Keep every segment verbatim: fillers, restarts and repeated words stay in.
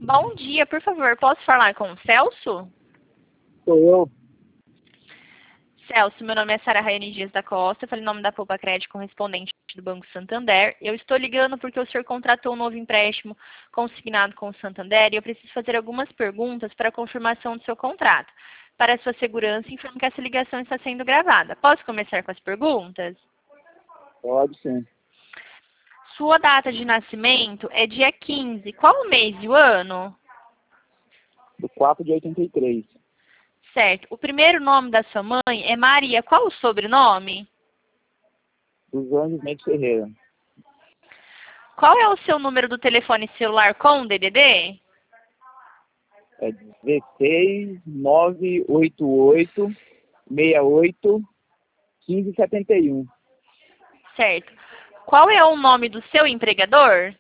Bom dia, por favor, posso falar com o Celso? Sou eu. Celso, meu nome é Sara Raiane Dias da Costa, falei em nome da Poupa Crédito, correspondente do Banco Santander. Eu estou ligando porque o senhor contratou um novo empréstimo consignado com o Santander e eu preciso fazer algumas perguntas para a confirmação do seu contrato. Para a sua segurança, informo que essa ligação está sendo gravada. Posso começar com as perguntas? Pode sim. Sua data de nascimento é dia quinze. Qual o mês e o ano? Do quatro de oitenta e três. Certo. O primeiro nome da sua mãe é Maria. Qual o sobrenome? Dos Anjos Mendes Ferreira. Qual é o seu número do telefone celular com o D D D? É dezesseis, nove oito oito, seis oito, um cinco sete um. Certo. Qual é o nome do seu empregador?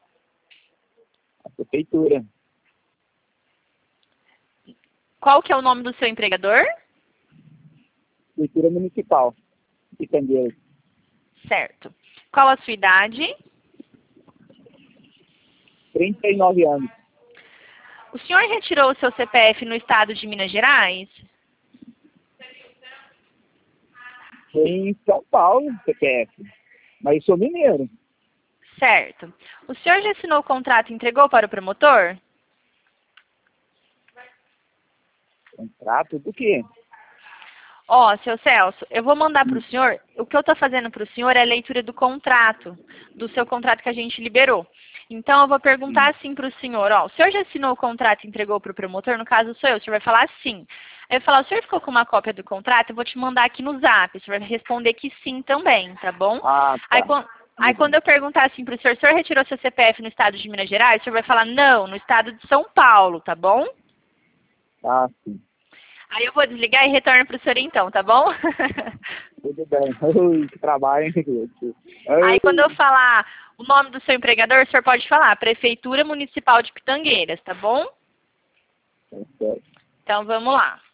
A prefeitura. Qual que é o nome do seu empregador? Prefeitura Municipal de Candeeiro. Certo. Qual a sua idade? trinta e nove anos. O senhor retirou o seu C P F no estado de Minas Gerais? Em São Paulo, C P F. Mas eu sou mineiro. Certo. O senhor já assinou o contrato e entregou para o promotor? Contrato do quê? Ó, seu Celso, eu vou mandar para o senhor, o que eu estou fazendo para o senhor é a leitura do contrato, do seu contrato que a gente liberou. Então, eu vou perguntar assim para o senhor, ó, o senhor já assinou o contrato e entregou para o promotor? No caso, sou eu, o senhor vai falar sim. Aí eu vou falar, o senhor ficou com uma cópia do contrato? Eu vou te mandar aqui no zap, o senhor vai responder que sim também, tá bom? Ah, tá. Aí, quan- aí quando eu perguntar assim para o senhor, o senhor retirou seu C P F no estado de Minas Gerais? O senhor vai falar, não, no estado de São Paulo, tá bom? Ah, sim. Aí eu vou desligar e retorno para o senhor então, tá bom? Tudo bem. Ui, que trabalho, hein? Aí Ui. quando eu falar o nome do seu empregador, o senhor pode falar Prefeitura Municipal de Pitangueiras, tá bom? Tá certo. Então vamos lá.